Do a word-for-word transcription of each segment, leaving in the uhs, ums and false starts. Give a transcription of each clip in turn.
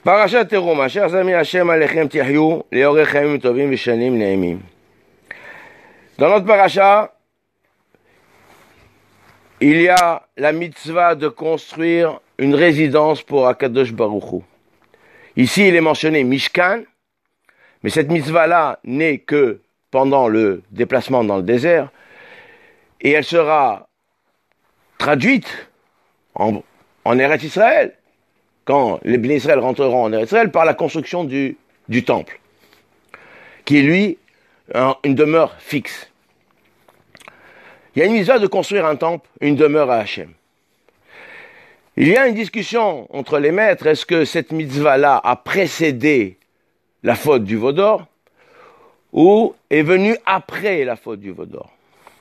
Parashat Teruma, chers amis, Hashem Alechem Tihyou, Leorech Chaim Tovim Vishanim Neimim. Dans notre parasha, il y a la mitzvah de construire une résidence pour Akadosh Baruch Hu. Ici, il est mentionné Mishkan, mais cette mitzvah-là n'est que pendant le déplacement dans le désert, et elle sera traduite en, en Eretz Israël, quand les Bnei Israël rentreront en Eretz Israël, par la construction du, du temple, qui est lui un, une demeure fixe. Il y a une mitzvah de construire un temple, une demeure à Hachem. Il y a une discussion entre les maîtres, est-ce que cette mitzvah-là a précédé la faute du veau d'or, ou est venue après la faute du veau d'or.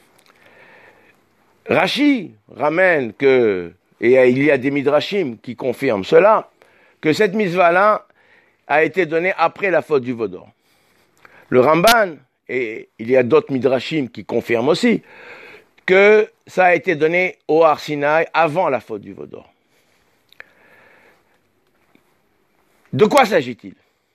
Rashi ramène que, et il y a des midrashim qui confirment cela, que cette mitzvah-là a été donnée après la faute du veau d'or. Le Ramban, et il y a d'autres midrashim qui confirment aussi, que ça a été donné au Har Sinaï avant la faute du veau d'or. De quoi s'agit-il?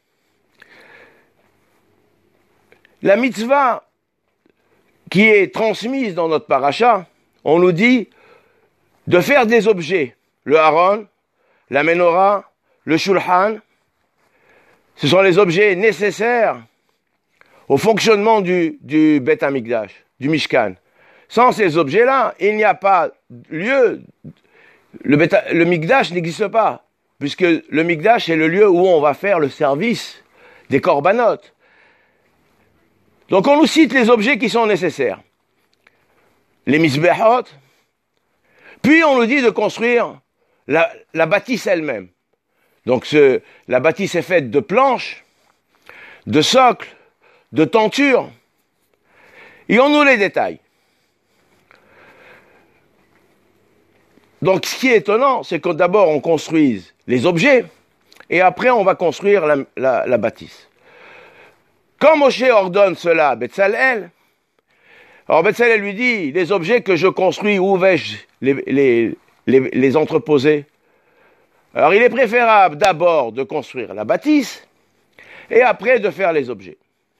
La mitzvah qui est transmise dans notre paracha, on nous dit de faire des objets. Le Haron, la Menorah, le Shulchan, ce sont les objets nécessaires au fonctionnement du, du Beth Amikdash, du Mishkan. Sans ces objets-là, il n'y a pas lieu, le, Beth, le Mikdash n'existe pas, puisque le Mikdash est le lieu où on va faire le service des korbanot. Donc on nous cite les objets qui sont nécessaires. Les misbehot, puis on nous dit de construire la, la bâtisse elle-même. Donc ce, la bâtisse est faite de planches, de socles, de tentures, et on nous les détaille. Donc ce qui est étonnant, c'est que d'abord on construise les objets, et après on va construire la, la, la bâtisse. Quand Moshe ordonne cela à Betzalel, alors Betzalel lui dit, les objets que je construis, où vais-je les, les, les, les entreposer? Alors il est préférable d'abord de construire la bâtisse, et après de faire les objets.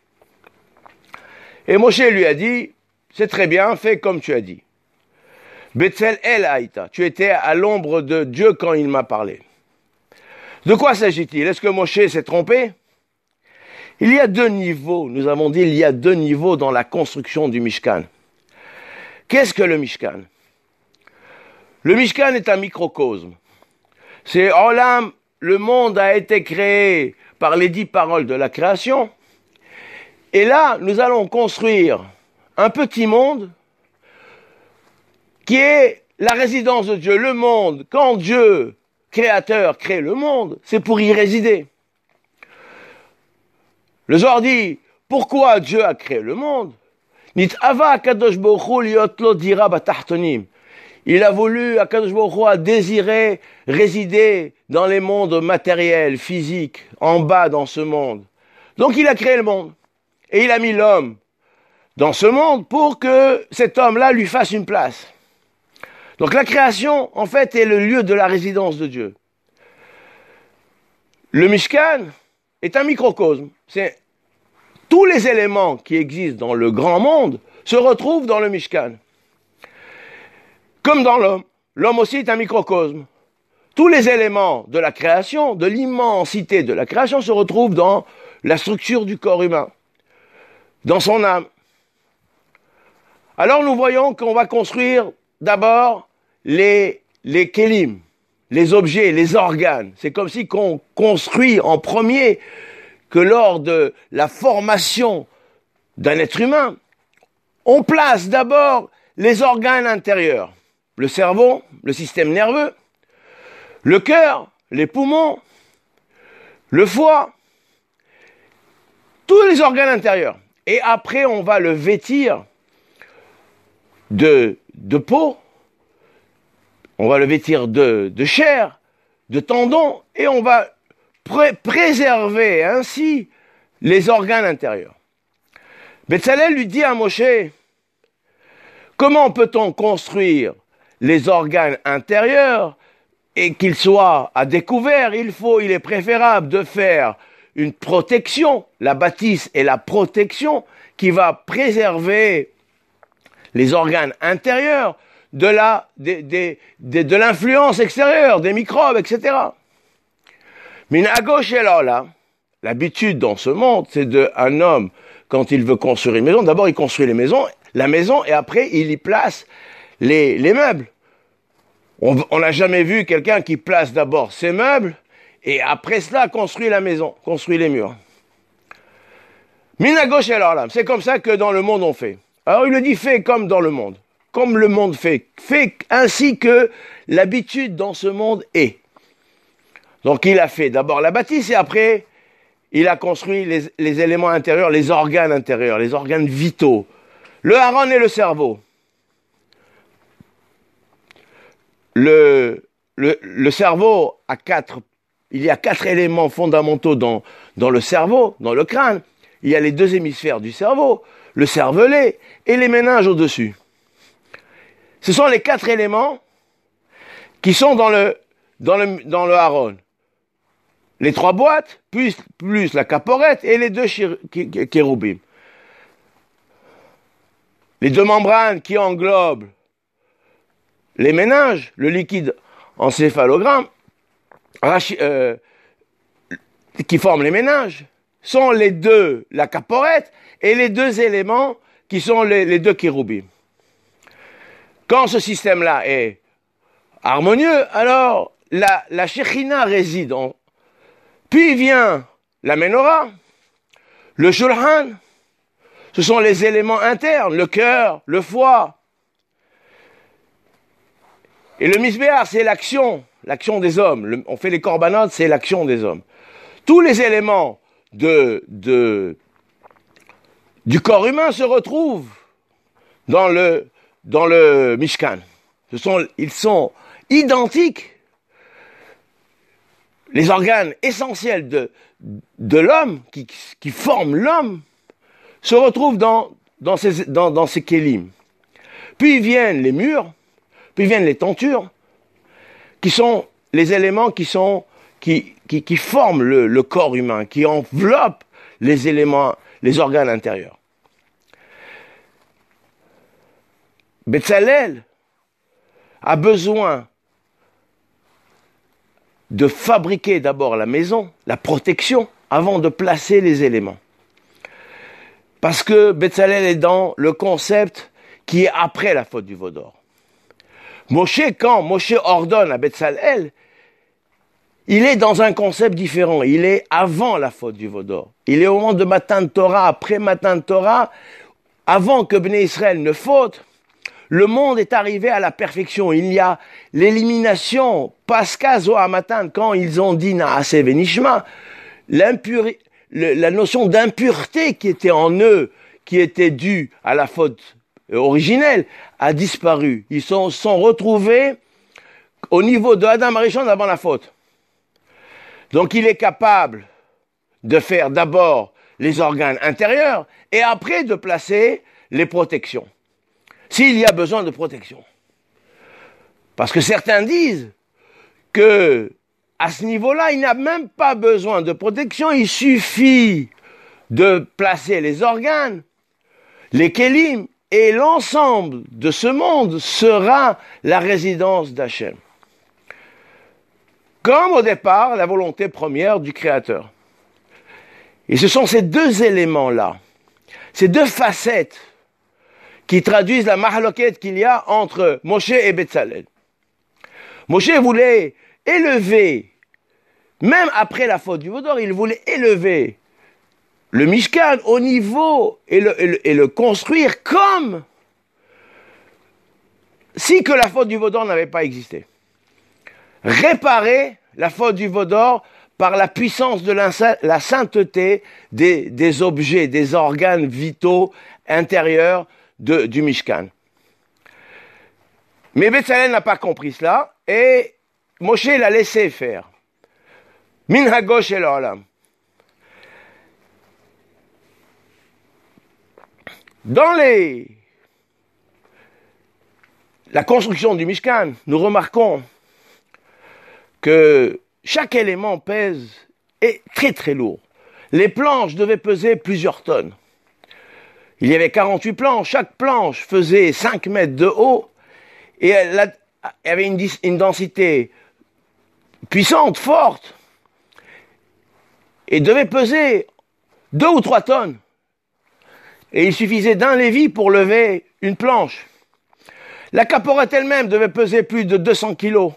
Et Moshe lui a dit, c'est très bien, fais comme tu as dit. Betzalel Haïta, tu étais à l'ombre de Dieu quand il m'a parlé. De quoi s'agit-il? Est-ce que Moshe s'est trompé? Il y a deux niveaux, nous avons dit, il y a deux niveaux dans la construction du Mishkan. Qu'est-ce que le Mishkan? Le Mishkan est un microcosme. C'est Olam, le monde a été créé par les dix paroles de la création. Et là, nous allons construire un petit monde qui est la résidence de Dieu. Le monde, quand Dieu, créateur, crée le monde, c'est pour y résider. Le Zohar dit, pourquoi Dieu a créé le monde? Il a voulu, Akadosh Baruch Hu a désiré résider dans les mondes matériels, physiques, en bas dans ce monde. Donc il a créé le monde. Et il a mis l'homme dans ce monde pour que cet homme-là lui fasse une place. Donc la création, en fait, est le lieu de la résidence de Dieu. Le Mishkan est un microcosme. C'est tous les éléments qui existent dans le grand monde se retrouvent dans le Mishkan. Comme dans l'homme. L'homme aussi est un microcosme. Tous les éléments de la création, de l'immensité de la création, se retrouvent dans la structure du corps humain, dans son âme. Alors nous voyons qu'on va construire d'abord les, les kélim, les objets, les organes. C'est comme si qu'on construit en premier que lors de la formation d'un être humain, on place d'abord les organes intérieurs. Le cerveau, le système nerveux, le cœur, les poumons, le foie, tous les organes intérieurs. Et après, on va le vêtir de, de peau, on va le vêtir de, de chair, de tendons, et on va pré- préserver ainsi les organes intérieurs. Betzalel lui dit à Moshe, comment peut-on construire les organes intérieurs et qu'il soit à découvert, il faut, il est préférable de faire une protection, la bâtisse et la protection qui va préserver les organes intérieurs de la, de, de, de, de l'influence extérieure, des microbes, et cetera. Mais à gauche et là, là, l'habitude dans ce monde, c'est de un homme, quand il veut construire une maison, d'abord il construit les maisons, la maison, et après il y place les, les meubles. On n'a jamais vu quelqu'un qui place d'abord ses meubles, et après cela construit la maison, construit les murs. Mina gauche et là, c'est comme ça que dans le monde on fait. Alors il le dit, fait comme dans le monde, comme le monde fait, fait ainsi que l'habitude dans ce monde est. Donc il a fait d'abord la bâtisse et après il a construit les, les éléments intérieurs, les organes intérieurs, les organes vitaux, le haron et le cerveau. Le, le, le cerveau a quatre, il y a quatre éléments fondamentaux dans, dans le cerveau, dans le crâne. Il y a les deux hémisphères du cerveau, le cervelet et les méninges au-dessus. Ce sont les quatre éléments qui sont dans le, dans le, dans le haron. Les trois boîtes, plus, plus la caporette et les deux kéroubim. Les deux membranes qui englobent les méninges, le liquide encéphalogramme, euh, qui forment les méninges, sont les deux, la caporette, et les deux éléments qui sont les, les deux kéroubim. Quand ce système-là est harmonieux, alors la, la Shekhinah réside en... Puis vient la Menorah, le Shulchan, ce sont les éléments internes, le cœur, le foie. Et le Misbéach, c'est l'action, l'action des hommes. Le, on fait les corbanotes, c'est l'action des hommes. Tous les éléments de, de, du corps humain se retrouvent dans le, dans le Mishkan. Ce sont, ils sont identiques. Les organes essentiels de, de l'homme, qui, qui forment l'homme, se retrouvent dans, dans ces, dans, dans ces kélim. Puis viennent les murs, puis viennent les tentures, qui sont les éléments qui, sont, qui, qui, qui forment le, le corps humain, qui enveloppent les éléments, les organes intérieurs. Betzalel a besoin de fabriquer d'abord la maison, la protection, avant de placer les éléments. Parce que Betzalel est dans le concept qui est après la faute du veau d'or. Moshe, quand Moshe ordonne à Betzalel, il est dans un concept différent. Il est avant la faute du veau d'or. Il est au moment de Matan Torah, après Matan Torah, avant que Bnei Israël ne faute. Le monde est arrivé à la perfection. Il y a l'élimination, Pascha Zohamatan, quand ils ont dit Naaseh Venishma, l'impuri, le, la notion d'impureté qui était en eux, qui était due à la faute originelle, a disparu. Ils sont, sont retrouvés au niveau de Adam Arishon avant la faute. Donc il est capable de faire d'abord les organes intérieurs et après de placer les protections. S'il y a besoin de protection. Parce que certains disent que à ce niveau-là, il n'a même pas besoin de protection, il suffit de placer les organes, les kélim, et l'ensemble de ce monde sera la résidence d'Hachem. Comme au départ, la volonté première du Créateur. Et ce sont ces deux éléments-là, ces deux facettes, qui traduisent la mahaloket qu'il y a entre Moshe et Betzalel. Moshe voulait élever, même après la faute du veau d'or, il voulait élever le Mishkan au niveau et le, et le, et le construire comme si que la faute du veau d'or n'avait pas existé. Réparer la faute du veau d'or par la puissance de la sainteté des, des objets, des organes vitaux intérieurs De, du Mishkan. Mais Betzalel n'a pas compris cela et Moshe l'a laissé faire. Min hagosh el olam. Dans les... la construction du Mishkan, nous remarquons que chaque élément pèse est très très lourd. Les planches devaient peser plusieurs tonnes. Il y avait quarante-huit planches, chaque planche faisait cinq mètres de haut et elle avait une, une densité puissante, forte, et devait peser deux ou trois tonnes. Et il suffisait d'un lévi pour lever une planche. La caporette elle-même devait peser plus de deux cents kilos.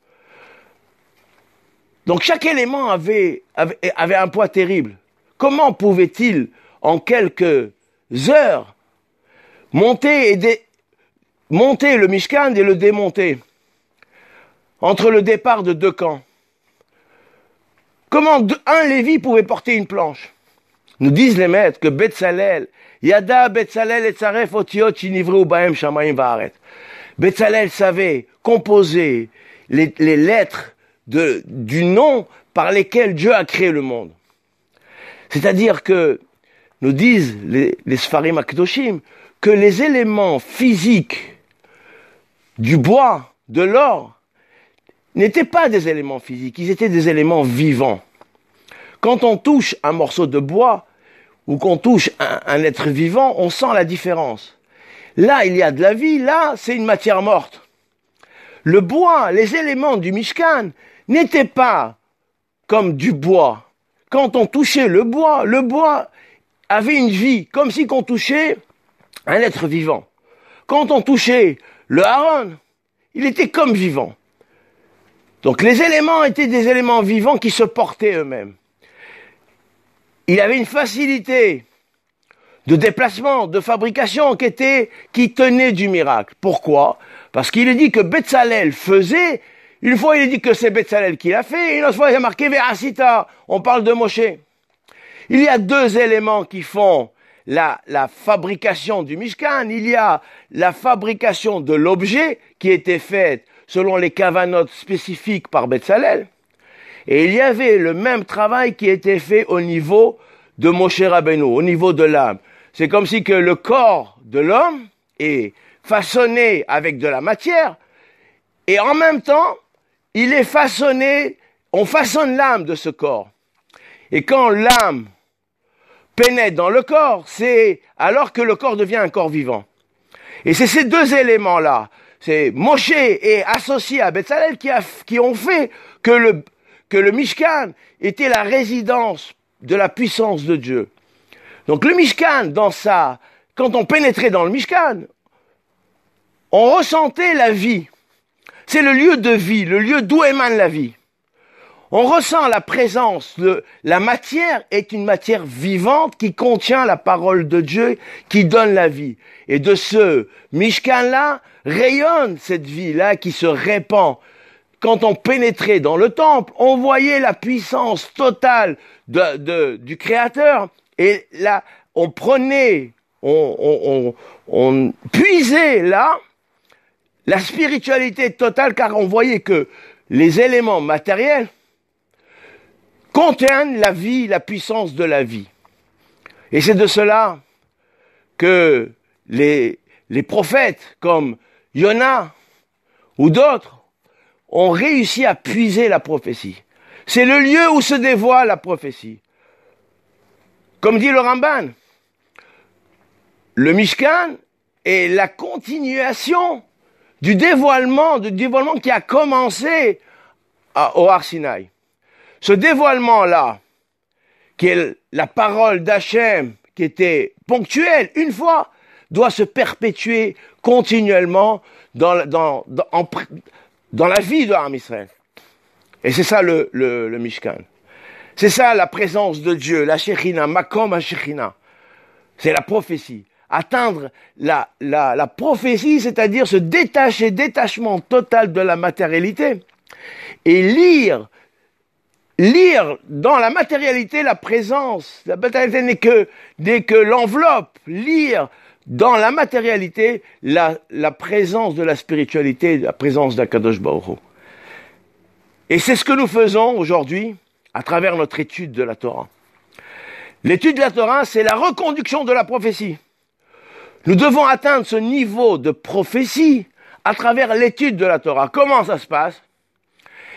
Donc chaque élément avait, avait, avait un poids terrible. Comment pouvait-il, en quelques heures, monter, et dé, monter le Mishkan et le démonter entre le départ de deux camps? Comment deux, un Lévi pouvait porter une planche? Nous disent les maîtres que Betzalel, Yada Betzalel et Tzaref Otiot Shinivru Bahem Shamayim Vaaret. Betzalel savait composer les, les lettres de, du nom par lesquels Dieu a créé le monde. C'est-à-dire que, nous disent les, les Sfarim Akdoshim, que les éléments physiques du bois, de l'or, n'étaient pas des éléments physiques, ils étaient des éléments vivants. Quand on touche un morceau de bois, ou qu'on touche un, un être vivant, on sent la différence. Là, il y a de la vie, là, c'est une matière morte. Le bois, les éléments du Mishkan, n'étaient pas comme du bois. Quand on touchait le bois, le bois avait une vie, comme si on touchait un être vivant. Quand on touchait le Aaron, il était comme vivant. Donc les éléments étaient des éléments vivants qui se portaient eux-mêmes. Il avait une facilité de déplacement, de fabrication qui était, qui tenait du miracle. Pourquoi? Parce qu'il est dit que Betzalel faisait, une fois il est dit que c'est Betzalel qui l'a fait, et une autre fois il a marqué Ve'asita, on parle de Moshe. Il y a deux éléments qui font la, la fabrication du Mishkan. Il y a la fabrication de l'objet qui était faite selon les kavanotes spécifiques par Betzalel. Et il y avait le même travail qui était fait au niveau de Moshe Rabbeinu, au niveau de l'âme. C'est comme si que le corps de l'homme est façonné avec de la matière, et en même temps, il est façonné, on façonne l'âme de ce corps. Et quand l'âme pénètre dans le corps, c'est alors que le corps devient un corps vivant. Et c'est ces deux éléments-là, c'est Moshe et associé à Betzalel qui, a, qui ont fait que le, que le Mishkan était la résidence de la puissance de Dieu. Donc le Mishkan, dans sa, quand on pénétrait dans le Mishkan, on ressentait la vie. C'est le lieu de vie, le lieu d'où émane la vie. On ressent la présence de la matière est une matière vivante qui contient la parole de Dieu qui donne la vie. Et de ce Mishkan-là rayonne cette vie-là qui se répand. Quand on pénétrait dans le temple, on voyait la puissance totale de, de, du Créateur. Et là, on prenait, on, on, on, on puisait là la spiritualité totale, car on voyait que les éléments matériels contiennent la vie, la puissance de la vie. Et c'est de cela que les, les prophètes comme Yona ou d'autres ont réussi à puiser la prophétie. C'est le lieu où se dévoile la prophétie. Comme dit le Ramban, le Mishkan est la continuation du dévoilement, du dévoilement qui a commencé à, au Har Sinaï. Ce dévoilement-là, qui est la parole d'Hachem, qui était ponctuelle une fois, doit se perpétuer continuellement dans, dans, dans, en, dans la vie de Am Israël. Et c'est ça le, le, le Mishkan. C'est ça la présence de Dieu, la Shekhinah, Makom ha-Shekhinah. C'est la prophétie. Atteindre la, la, la prophétie, c'est-à-dire se détacher, détachement total de la matérialité. Et lire, lire dans la matérialité la présence. La matérialité n'est que, n'est que l'enveloppe. Lire dans la matérialité la, la présence de la spiritualité, la présence d'Akadosh Baruch Hu. Et c'est ce que nous faisons aujourd'hui à travers notre étude de la Torah. L'étude de la Torah, c'est la reconduction de la prophétie. Nous devons atteindre ce niveau de prophétie à travers l'étude de la Torah. Comment ça se passe?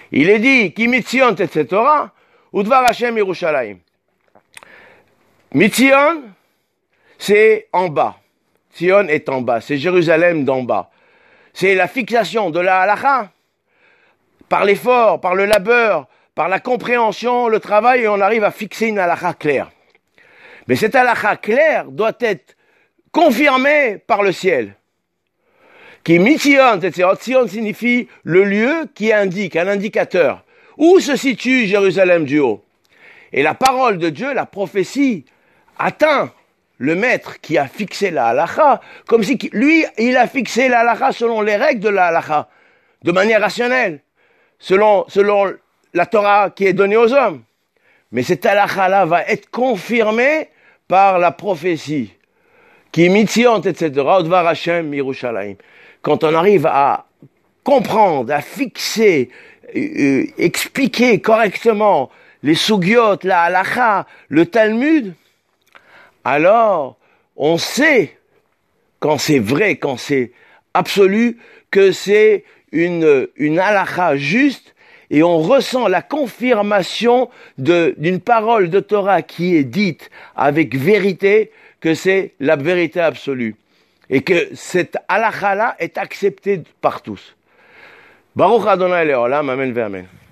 Il est dit, Ki mitzion tetze Torah, udvar Hashem Yerushalayim. Mitzion, c'est en bas. Tzion est en bas, c'est Jérusalem d'en bas. C'est la fixation de la halakha, par l'effort, par le labeur, par la compréhension, le travail, et on arrive à fixer une halakha claire. Mais cette halakha claire doit être confirmée par le ciel. Qui mitzion, Tzion signifie le lieu qui indique, un indicateur. Où se situe Jérusalem du haut? Et la parole de Dieu, la prophétie, atteint le maître qui a fixé la halakha, comme si lui, il a fixé la halakha selon les règles de la halakha, de manière rationnelle, selon, selon la Torah qui est donnée aux hommes. Mais cette halakha-là va être confirmée par la prophétie. Qui mitzion, et cetera, udvar Hashem Yerushalayim. Quand on arrive à comprendre, à fixer, euh, expliquer correctement les sugyot, la halakha, le Talmud, alors on sait, quand c'est vrai, quand c'est absolu, que c'est une, une halakha juste, et on ressent la confirmation de, d'une parole de Torah qui est dite avec vérité, que c'est la vérité absolue. Et que cette halakha-là est acceptée par tous. Baruch Adonai Leolam, amen ve amen.